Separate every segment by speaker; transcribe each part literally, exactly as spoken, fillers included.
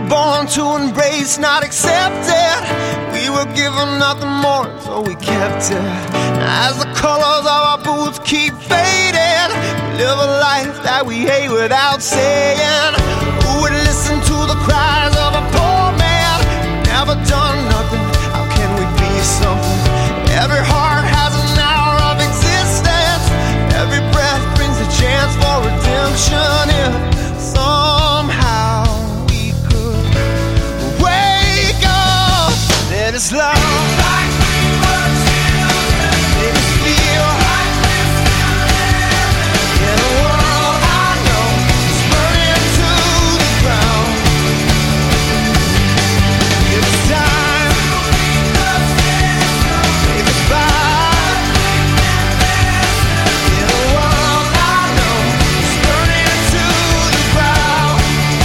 Speaker 1: born to embrace, not accept it. We were given nothing more, so we kept it. As the colors of our boots keep fading, we live a life that we hate without saying. Who would listen to the cries of a poor man? Never done nothing, how can we be something? Every heart has an hour of existence. Every breath brings a chance for redemption. If somehow we could wake up, let us love like we were children. Let us feel like we're still living in a world I know is burning to the ground. Give us time, leave us by in a world I know is burning to the ground.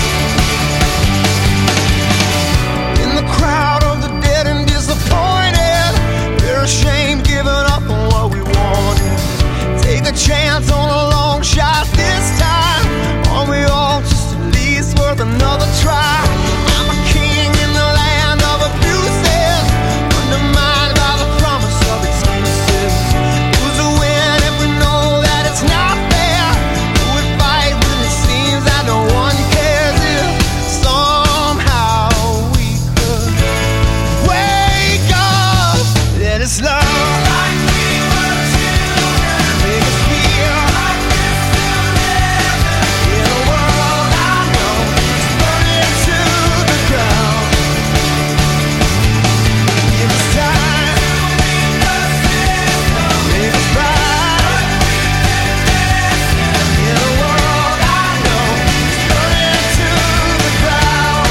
Speaker 1: In the crowd of the dead and disappointed, we're ashamed, giving up on what we wanted. Take a chance on a long shot this time. Aren't we all just at least worth another try? I'm a king in the land of abuses, undermined by the promise of excuses. Who's to win if we know that it's not fair? Who would fight when it seems that no one cares? If somehow we could wake up, let us love like we were children. Make us feel like we're still living in a world I know is burning to the ground. Give us time, leave us right in a world I know is burning to the ground.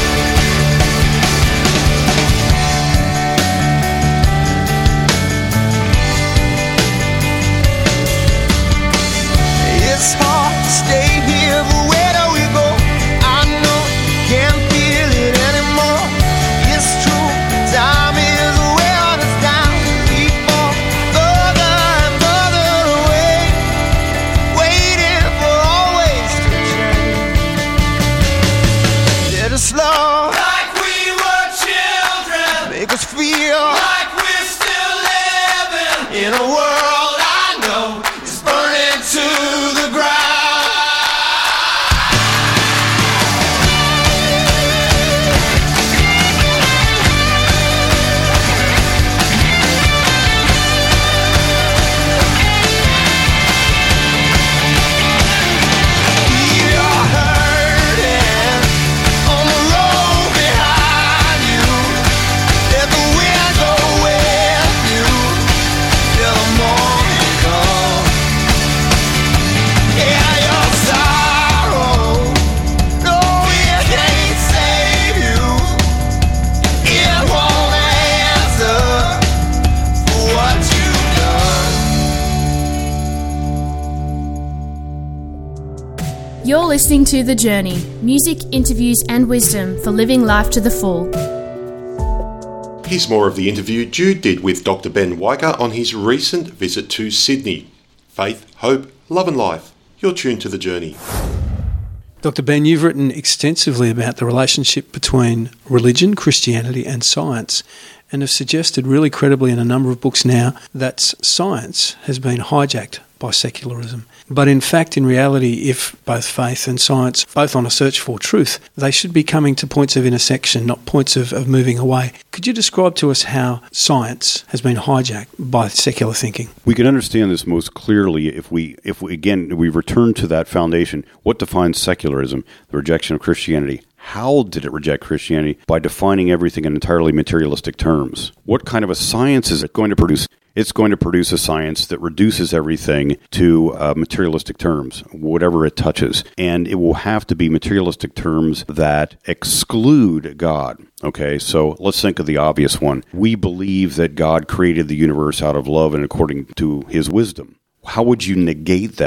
Speaker 1: It's hard to stay here, but where do we go? I know, can't feel it anymore. It's true, time is wearing us down. We fall further and further away, waiting for always to change. Let us love like we were children. Make us feel like we're still living in a world I know is burning to the ground. You're hurting on the road behind you. Let the wind go with you till the morning comes. Yeah, your sorrow, no, it can't save you. It won't answer for what you've done.
Speaker 2: You're listening to The Journey, music, interviews and wisdom for living life to the full.
Speaker 3: Here's more of the interview Jude did with Doctor Ben Weicker on his recent visit to Sydney. Faith, hope, love and life. You're tuned to The Journey.
Speaker 4: Doctor Ben, you've written extensively about the relationship between religion, Christianity and science, and have suggested really credibly in a number of books now that science has been hijacked by secularism. But in fact, in reality, if both faith and science, both on a search for truth, they should be coming to points of intersection, not points of, of moving away. Could you describe to us how science has been hijacked by secular thinking?
Speaker 5: We can understand this most clearly if we, if we again, we return to that foundation. What defines secularism? The rejection of Christianity. How did it reject Christianity? By defining everything in entirely materialistic terms. What kind of a science is it going to produce? It's going to produce a science that reduces everything to uh, materialistic terms, whatever it touches. And it will have to be materialistic terms that exclude God. Okay, so let's think of the obvious one. We believe that God created the universe out of love and according to his wisdom. How would you negate that?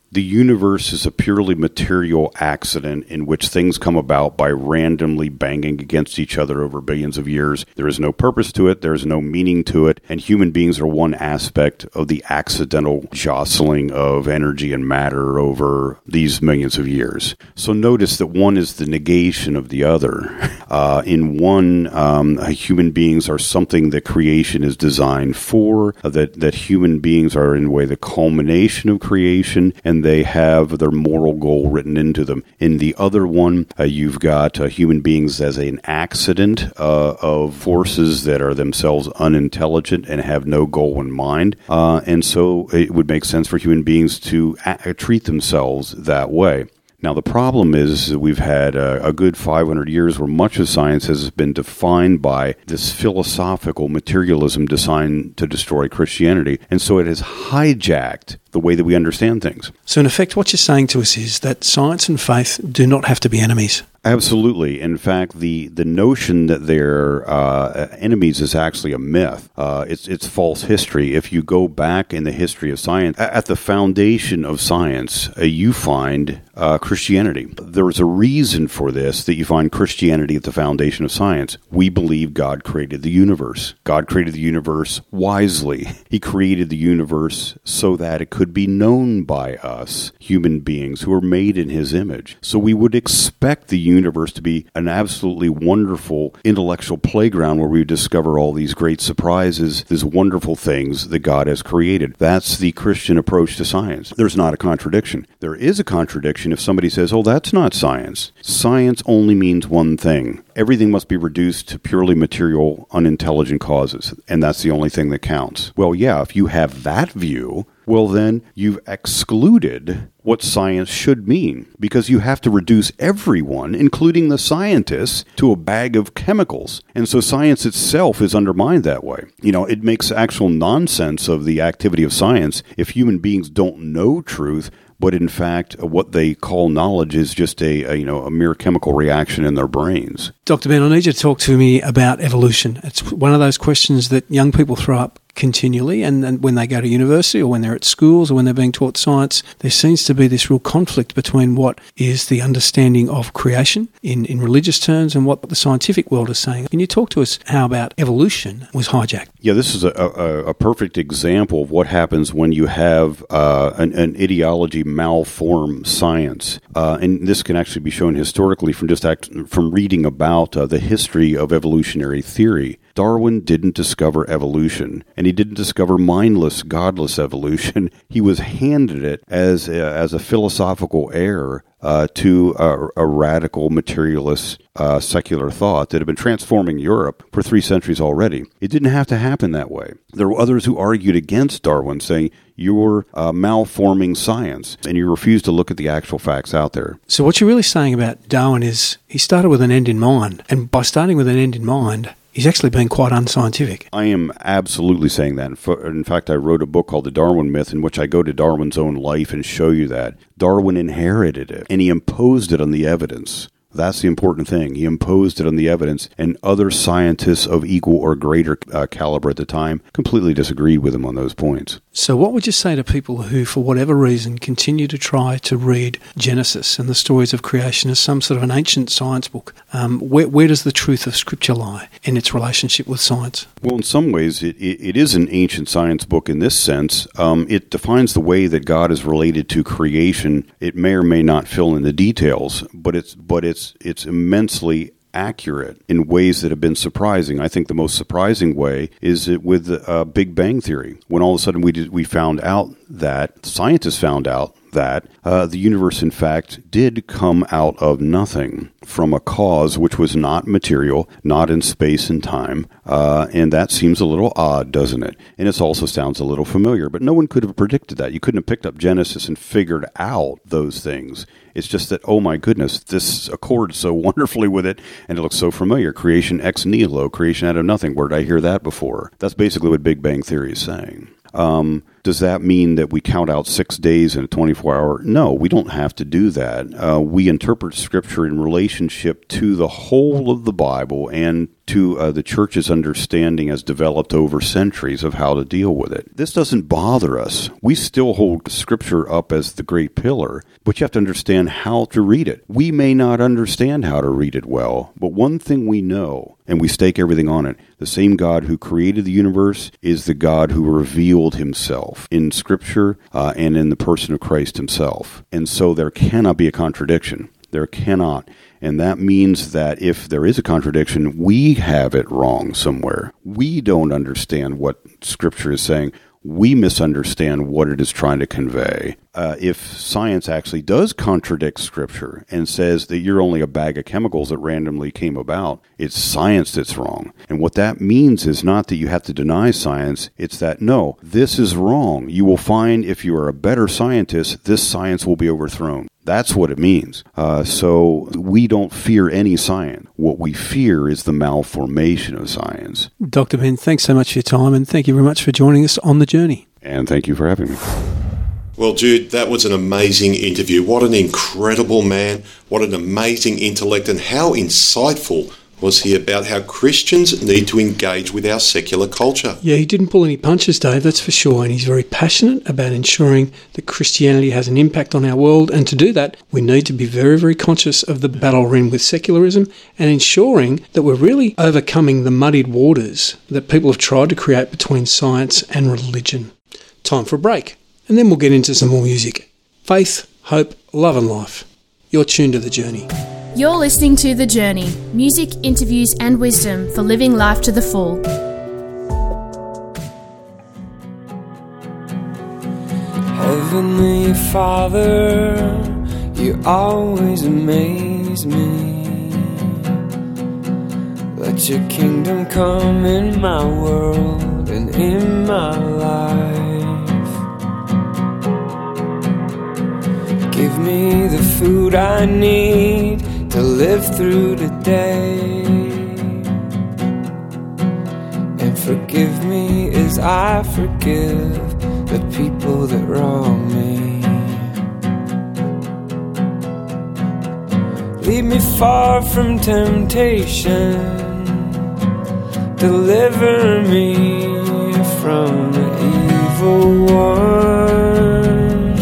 Speaker 5: The universe is a purely material accident in which things come about by randomly banging against each other over billions of years. There is no purpose to it, there is no meaning to it, and human beings are one aspect of the accidental jostling of energy and matter over these millions of years. So notice that one is the negation of the other. Uh, in one, um, human beings are something that creation is designed for, uh, that, that human beings are in a way the culmination of creation, and they have their moral goal written into them. In the other one, uh, you've got uh, human beings as an accident uh, of forces that are themselves unintelligent and have no goal in mind. Uh, and so it would make sense for human beings to a- treat themselves that way. Now, the problem is that we've had a, a good five hundred years where much of science has been defined by this philosophical materialism designed to destroy Christianity. And so it has hijacked the way that we understand things.
Speaker 4: So in effect, what you're saying to us is that science and faith do not have to be enemies.
Speaker 5: Absolutely. In fact, the, the notion that they're uh, enemies is actually a myth. Uh, it's it's false history. If you go back in the history of science, at the foundation of science, uh, you find uh, Christianity. There's a reason for this, that you find Christianity at the foundation of science. We believe God created the universe. God created the universe wisely. He created the universe so that it could be known by us, human beings who are made in His image. So we would expect the universe to be an absolutely wonderful intellectual playground where we discover all these great surprises, these wonderful things that God has created. That's the Christian approach to science. There's not a contradiction. There is a contradiction if somebody says, oh, that's not science. Science only means one thing. Everything must be reduced to purely material, unintelligent causes, and that's the only thing that counts. Well, yeah, if you have that view, well, then you've excluded what science should mean, because you have to reduce everyone, including the scientists, to a bag of chemicals. And so science itself is undermined that way. You know, it makes actual nonsense of the activity of science if human beings don't know truth, but in fact, what they call knowledge is just a, a you know a mere chemical reaction in their brains.
Speaker 4: Doctor Ben, I need you to talk to me about evolution. It's one of those questions that young people throw up continually, and, and when they go to university or when they're at schools or when they're being taught science, there seems to be this real conflict between what is the understanding of creation in, in religious terms and what the scientific world is saying. Can you talk to us how about evolution was hijacked?
Speaker 5: Yeah, this is a, a, a perfect example of what happens when you have uh, an, an ideology malform science. Uh, and this can actually be shown historically from just act, from reading about uh, the history of evolutionary theory. Darwin didn't discover evolution, and he didn't discover mindless, godless evolution. He was handed it as a, as a philosophical error uh, to a, a radical materialist uh, secular thought that had been transforming Europe for three centuries already. It didn't have to happen that way. There were others who argued against Darwin, saying, you're uh, malforming science, and you refuse to look at the actual facts out there.
Speaker 4: So what you're really saying about Darwin is he started with an end in mind, and by starting with an end in mind, he's actually been quite unscientific.
Speaker 5: I am absolutely saying that. In fact, I wrote a book called The Darwin Myth, in which I go to Darwin's own life and show you that. Darwin inherited it, and he imposed it on the evidence. That's the important thing. He imposed it on the evidence, and other scientists of equal or greater uh, caliber at the time completely disagreed with him on those points.
Speaker 4: So what would you say to people who, for whatever reason, continue to try to read Genesis and the stories of creation as some sort of an ancient science book? Um, where, where does the truth of Scripture lie in its relationship with science?
Speaker 5: Well, in some ways, it, it, it is an ancient science book in this sense. Um, it defines the way that God is related to creation. It may or may not fill in the details, but it's but it's it's immensely accurate in ways that have been surprising. I think the most surprising way is it with the uh, Big Bang Theory, when all of a sudden we did, we found out that, scientists found out that uh, the universe, in fact, did come out of nothing from a cause which was not material, not in space and time, uh, and that seems a little odd, doesn't it? And it also sounds a little familiar, but no one could have predicted that. You couldn't have picked up Genesis and figured out those things. It's just that, oh my goodness, this accords so wonderfully with it, and it looks so familiar. Creation ex nihilo, creation out of nothing. Where did I hear that before? That's basically what Big Bang Theory is saying. Um, Does that mean that we count out six days in a twenty-four hour? No, we don't have to do that. Uh, we interpret Scripture in relationship to the whole of the Bible and to uh, the church's understanding as developed over centuries of how to deal with it. This doesn't bother us. We still hold Scripture up as the great pillar, but you have to understand how to read it. We may not understand how to read it well, but one thing we know, and we stake everything on it, the same God who created the universe is the God who revealed himself in Scripture uh, and in the person of Christ himself. And so there cannot be a contradiction. There cannot. And that means that if there is a contradiction, we have it wrong somewhere. We don't understand what Scripture is saying. We misunderstand what it is trying to convey. Uh, if science actually does contradict Scripture and says that you're only a bag of chemicals that randomly came about, it's science that's wrong. And what that means is not that you have to deny science. It's that, no, this is wrong. You will find if you are a better scientist, this science will be overthrown. That's what it means. Uh, so we don't fear any science. What we fear is the malformation of science.
Speaker 4: Doctor Ben, thanks so much for your time, and thank you very much for joining us on the journey.
Speaker 5: And thank you for having me.
Speaker 3: Well, Jude, that was an amazing interview. What an incredible man. What an amazing intellect, and how insightful was he about how Christians need to engage with our secular culture.
Speaker 4: Yeah, he didn't pull any punches, Dave, that's for sure, and he's very passionate about ensuring that Christianity has an impact on our world, and to do that, we need to be very, very conscious of the battle we're in with secularism and ensuring that we're really overcoming the muddied waters that people have tried to create between science and religion. Time for a break, and then we'll get into some more music. Faith, hope, love and life. You're tuned to The Journey.
Speaker 2: You're listening to The Journey, music, interviews and wisdom for living life to the full.
Speaker 6: Heavenly Father, you always amaze me. Let your kingdom come in my world and in my life. Give me the food I need to live through the day, and forgive me as I forgive the people that wrong me. Lead me far from temptation, deliver me from the evil one.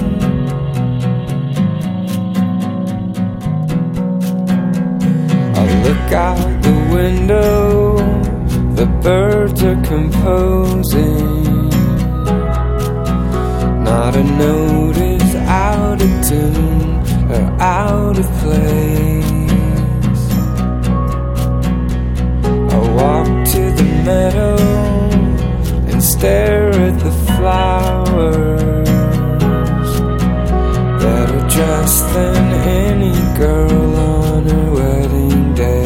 Speaker 6: Look out the window, the birds are composing. Not a note is out of tune or out of place. I walk to the meadow and stare at the flowers, better dressed than any girl on her wedding day.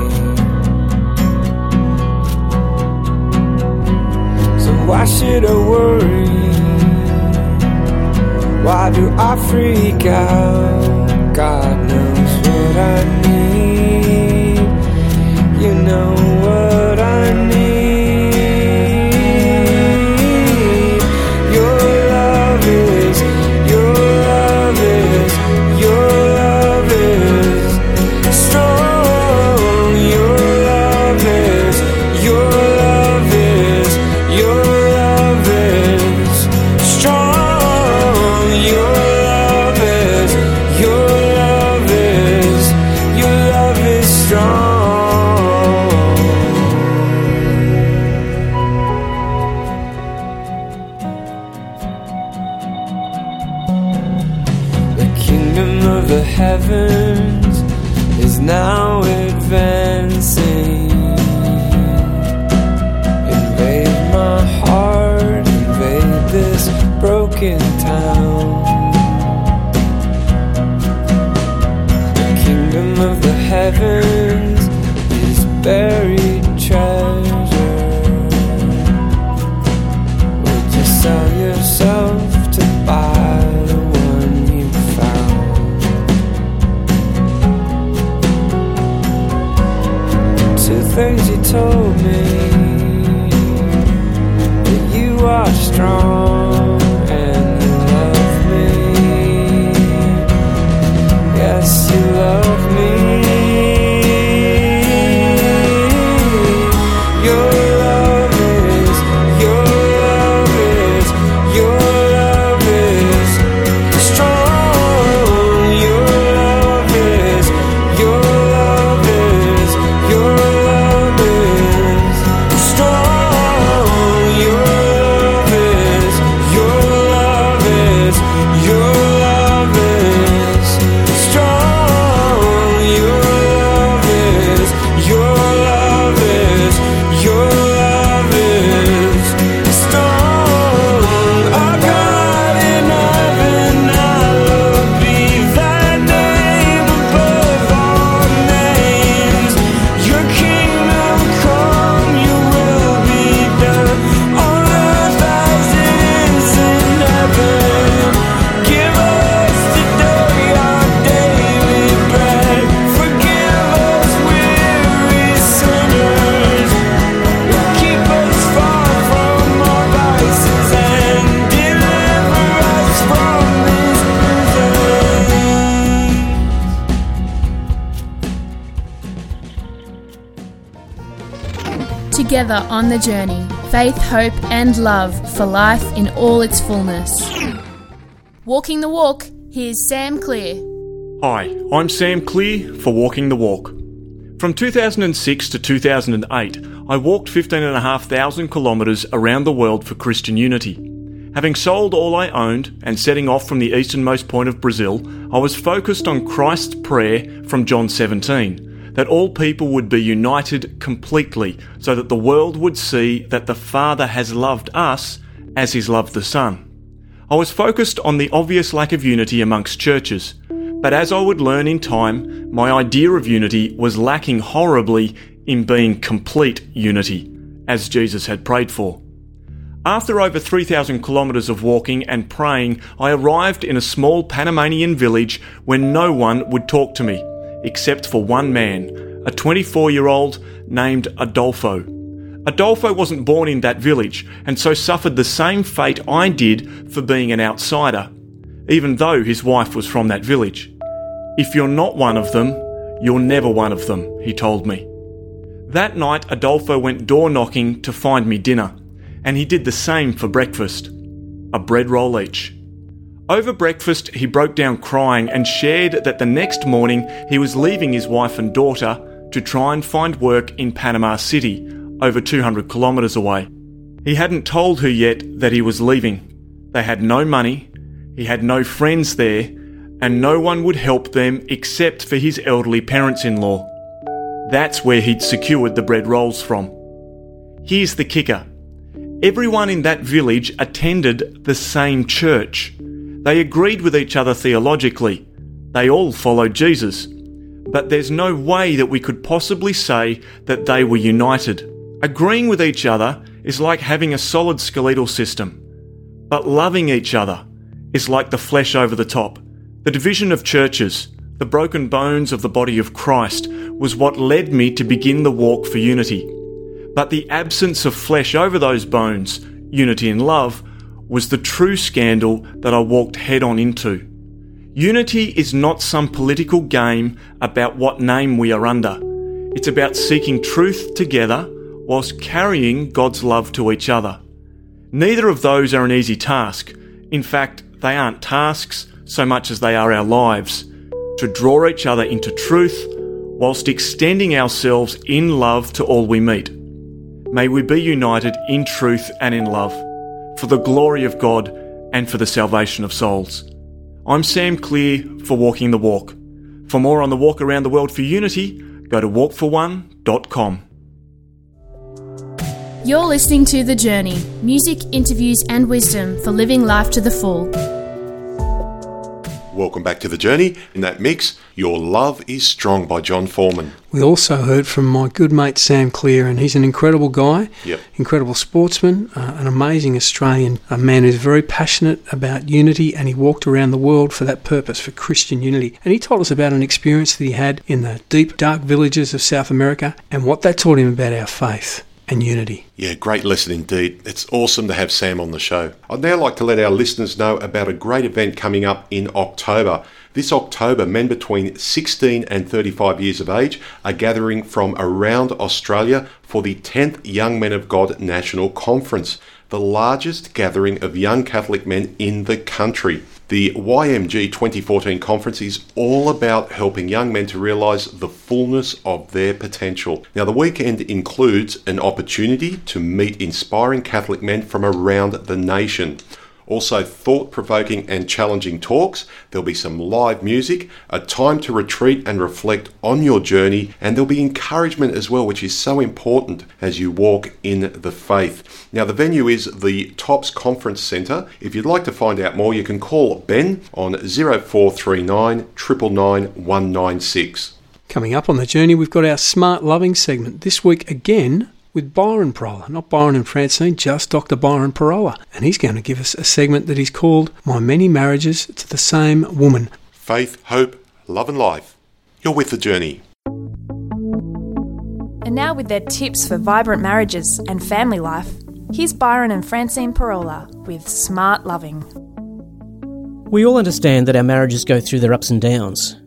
Speaker 6: So why should I worry? Why do I freak out? God knows what I need. You know what I need. Your love is, your love is, your love is strong. Your love is, your love is, your love is strong. Your love is, your love is, your love is strong. The kingdom of the heavens is now advancing. Invade my heart, invade this broken town. The kingdom of the heavens is buried treasure. Would you sell yourself to buy the one you found? Two things you told me: that you are strong
Speaker 2: together on the journey. Faith, hope and love for life in all its fullness. Walking the Walk, here's Sam Clear.
Speaker 7: Hi, I'm Sam Clear for Walking the Walk. From two thousand six to two thousand eight, I walked fifteen and a half thousand kilometres around the world for Christian unity. Having sold all I owned and setting off from the easternmost point of Brazil, I was focused on Christ's prayer from John seventeen, that all people would be united completely so that the world would see that the Father has loved us as He's loved the Son. I was focused on the obvious lack of unity amongst churches, but as I would learn in time, my idea of unity was lacking horribly in being complete unity, as Jesus had prayed for. After over three thousand kilometres of walking and praying, I arrived in a small Panamanian village where no one would talk to me, except for one man, a twenty-four-year-old named Adolfo. Adolfo wasn't born in that village, and so suffered the same fate I did for being an outsider, even though his wife was from that village. If you're not one of them, you're never one of them, he told me. That night, Adolfo went door knocking to find me dinner, and he did the same for breakfast, a bread roll each. Over breakfast, he broke down crying and shared that the next morning he was leaving his wife and daughter to try and find work in Panama City, over two hundred kilometres away. He hadn't told her yet that he was leaving. They had no money, he had no friends there, and no one would help them except for his elderly parents-in-law. That's where he'd secured the bread rolls from. Here's the kicker. Everyone in that village attended the same church. They agreed with each other theologically. They all followed Jesus. But there's no way that we could possibly say that they were united. Agreeing with each other is like having a solid skeletal system. But loving each other is like the flesh over the top. The division of churches, the broken bones of the body of Christ, was what led me to begin the walk for unity. But the absence of flesh over those bones, unity in love, was the true scandal that I walked head on into. Unity is not some political game about what name we are under. It's about seeking truth together whilst carrying God's love to each other. Neither of those are an easy task. In fact, they aren't tasks so much as they are our lives, to draw each other into truth whilst extending ourselves in love to all we meet. May we be united in truth and in love, for the glory of God and for the salvation of souls. I'm Sam Clear for Walking the Walk. For more on the walk around the world for unity, go to walk for one dot com.
Speaker 2: You're listening to The Journey, music, interviews and wisdom for living life to the full.
Speaker 3: Welcome back to The Journey. In that mix, Your Love is Strong by John Foreman.
Speaker 4: We also heard from my good mate Sam Clear, and he's an incredible guy,
Speaker 3: Yep.
Speaker 4: incredible sportsman, uh, an amazing Australian, a man who's very passionate about unity, and he walked around the world for that purpose, for Christian unity. And he told us about an experience that he had in the deep, dark villages of South America and what that taught him about our faith and unity.
Speaker 3: Yeah, great lesson indeed. It's awesome to have Sam on the show. I'd now like to let our listeners know about a great event coming up in October. This October, men between sixteen and thirty-five years of age are gathering from around Australia for the tenth Young Men of God National Conference, the largest gathering of young Catholic men in the country. The Y M G twenty fourteen conference is all about helping young men to realise the fullness of their potential. Now, the weekend includes an opportunity to meet inspiring Catholic men from around the nation. Also, thought-provoking and challenging talks. There'll be some live music, a time to retreat and reflect on your journey, and there'll be encouragement as well, which is so important as you walk in the faith. Now, the venue is the Tops Conference Centre. If you'd like to find out more, you can call Ben on zero four three nine, nine nine nine, one nine six.
Speaker 4: Coming up on The Journey, we've got our Smart Loving segment. This week again, with Byron Parola, not Byron and Francine, just Doctor Byron Parola. And he's going to give us a segment that he's called My Many Marriages to the Same Woman.
Speaker 3: Faith, hope, love and life. You're with The Journey.
Speaker 8: And now with their tips for vibrant marriages and family life, here's Byron and Francine Parola with Smart Loving.
Speaker 9: We all understand that our marriages go through their ups and downs.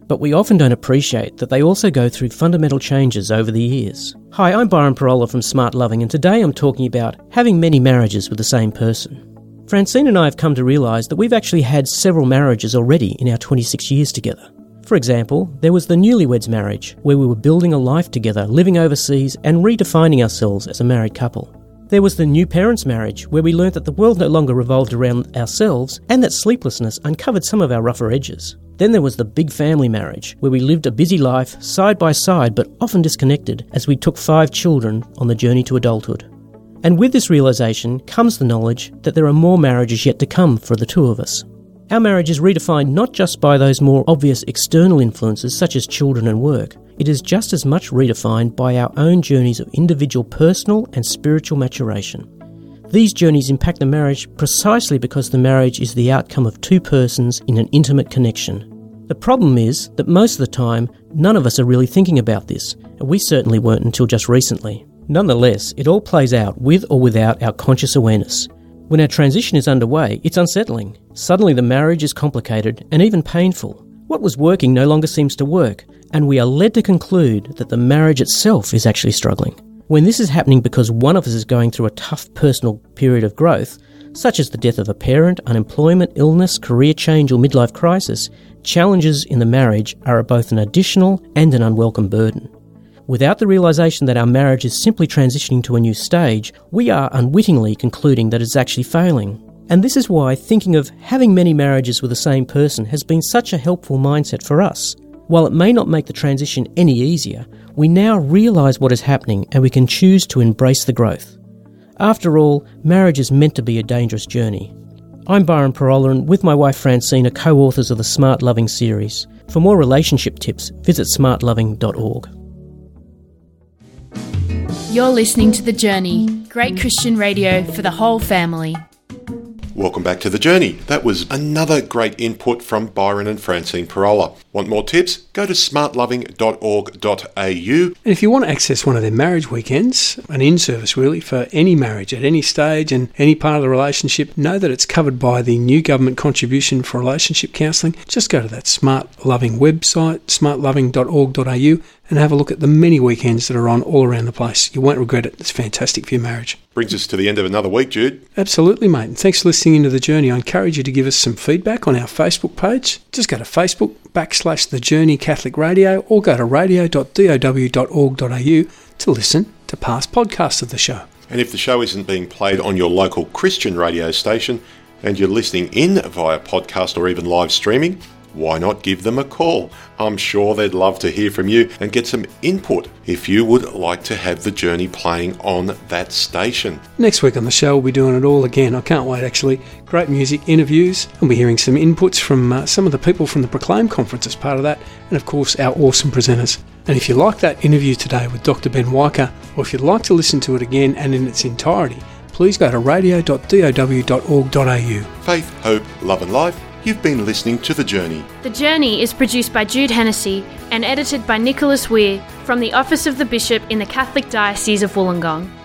Speaker 9: but we often don't appreciate that they also go through fundamental changes over the years. Hi, I'm Byron Parola from Smart Loving, and today I'm talking about having many marriages with the same person. Francine and I have come to realise that we've actually had several marriages already in our twenty-six years together. For example, there was the newlyweds marriage, where we were building a life together, living overseas and redefining ourselves as a married couple. There was the new parents marriage, where we learnt that the world no longer revolved around ourselves and that sleeplessness uncovered some of our rougher edges. Then there was the big family marriage, where we lived a busy life side by side but often disconnected as we took five children on the journey to adulthood. And with this realisation comes the knowledge that there are more marriages yet to come for the two of us. Our marriage is redefined not just by those more obvious external influences such as children and work. It is just as much redefined by our own journeys of individual personal and spiritual maturation. These journeys impact the marriage precisely because the marriage is the outcome of two persons in an intimate connection. The problem is that most of the time, none of us are really thinking about this, and we certainly weren't until just recently. Nonetheless, it all plays out with or without our conscious awareness. When our transition is underway, it's unsettling. Suddenly the marriage is complicated and even painful. What was working no longer seems to work, and we are led to conclude that the marriage itself is actually struggling. When this is happening because one of us is going through a tough personal period of growth, such as the death of a parent, unemployment, illness, career change or midlife crisis, challenges in the marriage are both an additional and an unwelcome burden. Without the realisation that our marriage is simply transitioning to a new stage, we are unwittingly concluding that it's actually failing. And this is why thinking of having many marriages with the same person has been such a helpful mindset for us. While it may not make the transition any easier, we now realise what is happening and we can choose to embrace the growth. After all, marriage is meant to be a dangerous journey. I'm Byron Parola, and with my wife Francine are co-authors of the Smart Loving series. For more relationship tips, visit smart loving dot org.
Speaker 2: You're listening to The Journey, great Christian radio for the whole family.
Speaker 3: Welcome back to The Journey. That was another great input from Byron and Francine Parola. Want more tips? Go to smart loving dot org dot a u.
Speaker 4: And if you want to access one of their marriage weekends, an in-service really for any marriage at any stage and any part of the relationship, know that it's covered by the new government contribution for relationship counselling. Just go to that Smart Loving website, smart loving dot org dot a u, and have a look at the many weekends that are on all around the place. You won't regret it. It's fantastic for your marriage.
Speaker 3: Brings us to the end of another week, Jude.
Speaker 4: Absolutely, mate. And thanks for listening into The Journey. I encourage you to give us some feedback on our Facebook page. Just go to Facebook backslash The Journey Catholic Radio or go to radio dot dow dot org dot a u to listen to past podcasts of the show.
Speaker 3: And if the show isn't being played on your local Christian radio station and you're listening in via podcast or even live streaming, why not give them a call? I'm sure they'd love to hear from you and get some input if you would like to have The Journey playing on that station.
Speaker 4: Next week on the show, we'll be doing it all again. I can't wait, actually. Great music, interviews. We'll be hearing some inputs from uh, some of the people from the Proclaim conference as part of that, and of course, our awesome presenters. And if you like that interview today with Doctor Ben Weicker, or if you'd like to listen to it again and in its entirety, please go to radio dot dow dot org dot a u.
Speaker 3: Faith, hope, love and life. You've been listening to The Journey.
Speaker 2: The Journey is produced by Jude Hennessy and edited by Nicholas Weir from the Office of the Bishop in the Catholic Diocese of Wollongong.